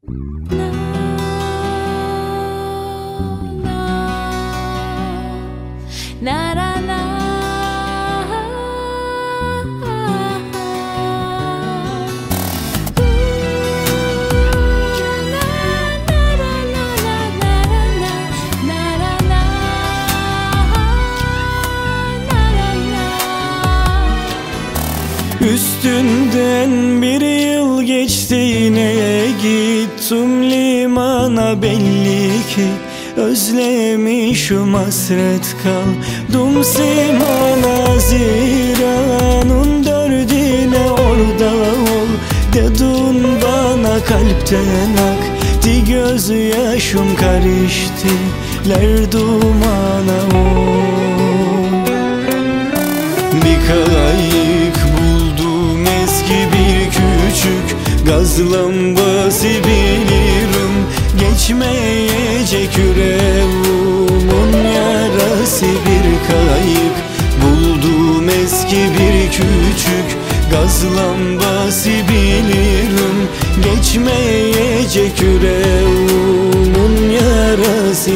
Üstünden bir yıl geçti, yine gittim limana, belli ki özlemişim, hasret kaldım simana. Ziranın dördüne orada ol dedin bana, kalpten aktı gözyaşım, karıştılar dumana. Bir kayık buldum, eski bir küçük gaz lambası, bilirim geçmeyecek yüreğimin yarası. Bir kayık buldum, eski bir küçük gaz lambası, bilirim geçmeyecek yüreğimin yarası.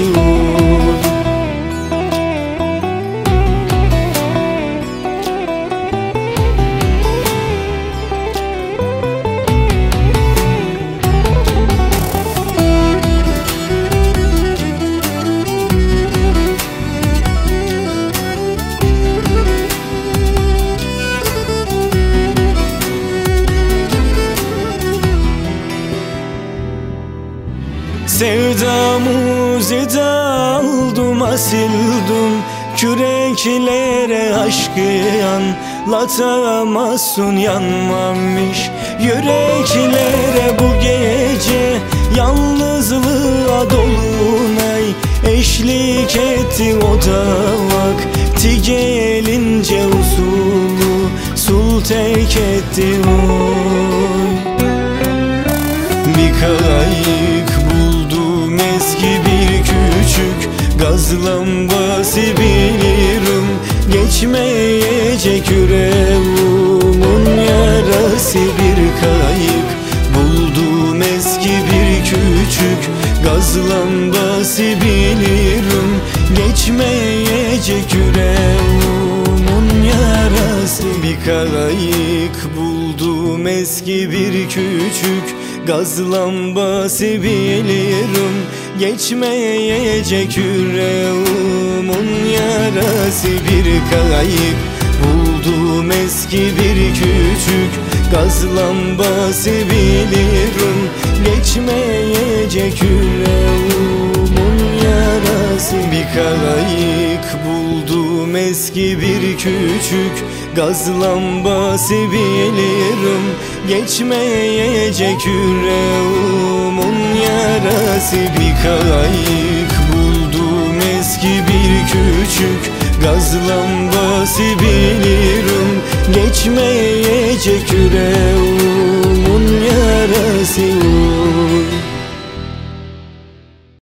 Sevdamızı daldım, asıldım küreklere, aşkı anlatamazsın, yanmamış yüreklere. Bu gece yalnızlığa dolunay eşlik etti, o da vakti gelince usulü sul tek etti. Bir kayık buldum, eski bir küçük gaz lambası, bilirim geçmeyecek yüreğimin yarası. Bir kayık buldum, eski bir küçük gaz lambası, bilirim geçmeyecek yüreğimin yarası. Bir kayık buldum, eski bir küçük gaz lambası, bilirim geçmeyecek yüreğimin yarası. Bir kayık buldum, eski bir küçük gaz lambası, bilirim geçmeyecek yüreğimin yarası. Bir kayık buldum, eski bir küçük gaz lambası, bilirim geçmeyecek yüreğimin yarası. Bir kayık buldum, eski bir küçük gaz lambası, bilirim geçmeyecek yüreğimin yarası.